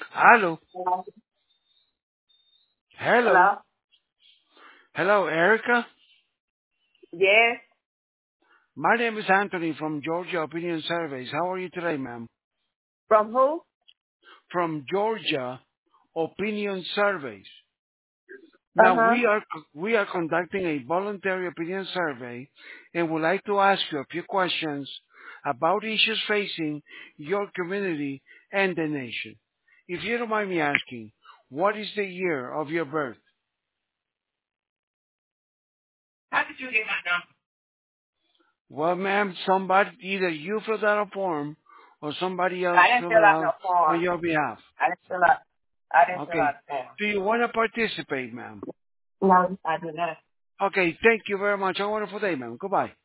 Hello. Hello. Hello? Hello, Erica. Yes. My name is Anthony from Georgia Opinion Surveys. How are you today, ma'am? From who? From Georgia Opinion Surveys. Now Uh-huh. we are conducting a voluntary opinion survey and would like to ask you a few questions about issues facing your community and the nation. If you don't mind me asking, what is the year of your birth? How did you get my number? Well, ma'am, somebody, either you filled out a form or somebody else I didn't filled fill it out no out on form. your behalf. I didn't fill Okay. out the form. Do you want to participate, ma'am? No, I did not. Okay, thank you very much. Have a wonderful day, ma'am. Goodbye.